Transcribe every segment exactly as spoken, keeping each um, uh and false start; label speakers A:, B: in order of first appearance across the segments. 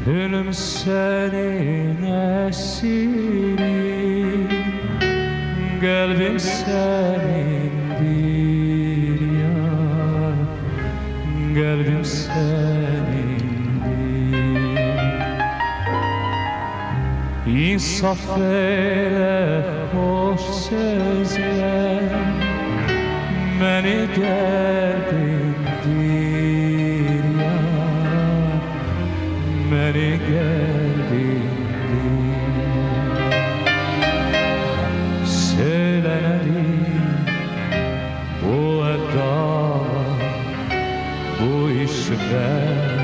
A: Gönlüm senin esiri, kalbim senindir yar, kalbim senindir. İnsaf eyle hoş sözler, beni derdindir yar, beni derdindir. Söylenelim bu edalar, bu işler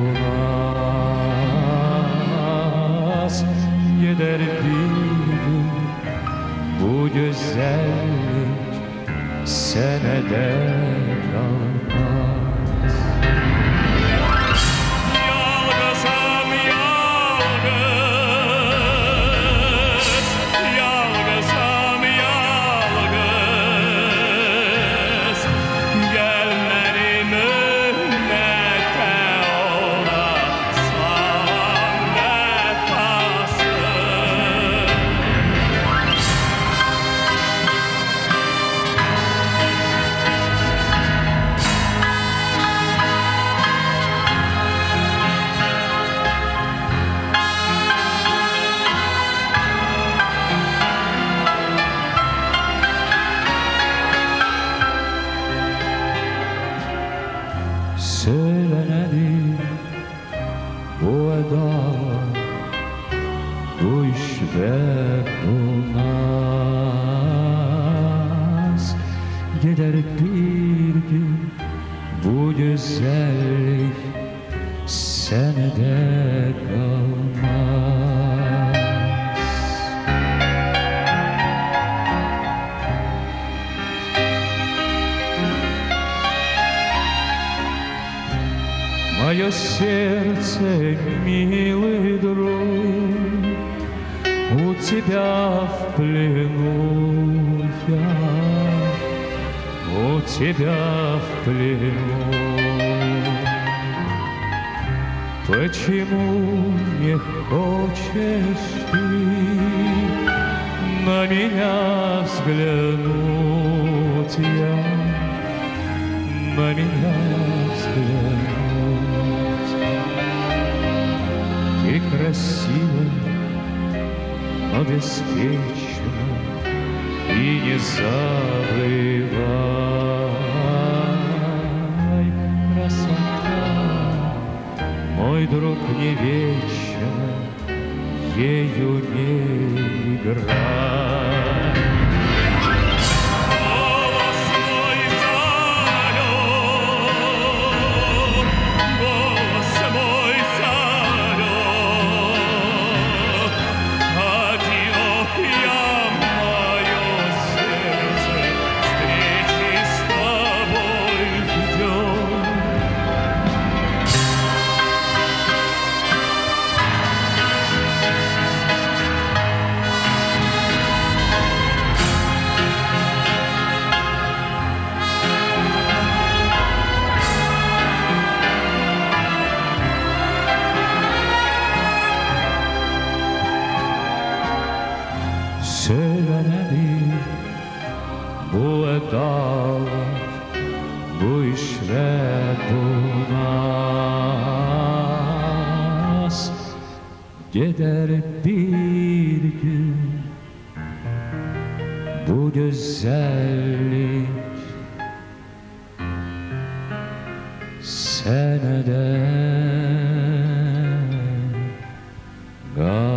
A: durmaz. Gider bir gün bu güzellik senede kalmaz. Yalnızım yalnız, yalnızım yalnız. Gelmerim ümmete olasam vefasız. Söylenelim bu edalar, bu işler olmaz. Gider bir gün bu güzellik senede kalmaz. Мое сердце, милый друг, у тебя в плену я, у тебя в плену. Почему не хочешь ты на меня взглянуть, я, на меня взглянуть? Ты красива, но беспечна, и не забывай, красота, мой друг, не вечна, ею не играй. Söylenelim bu edalar, bu işler durmaz. Gider bir gün bu güzellik senede kalmaz.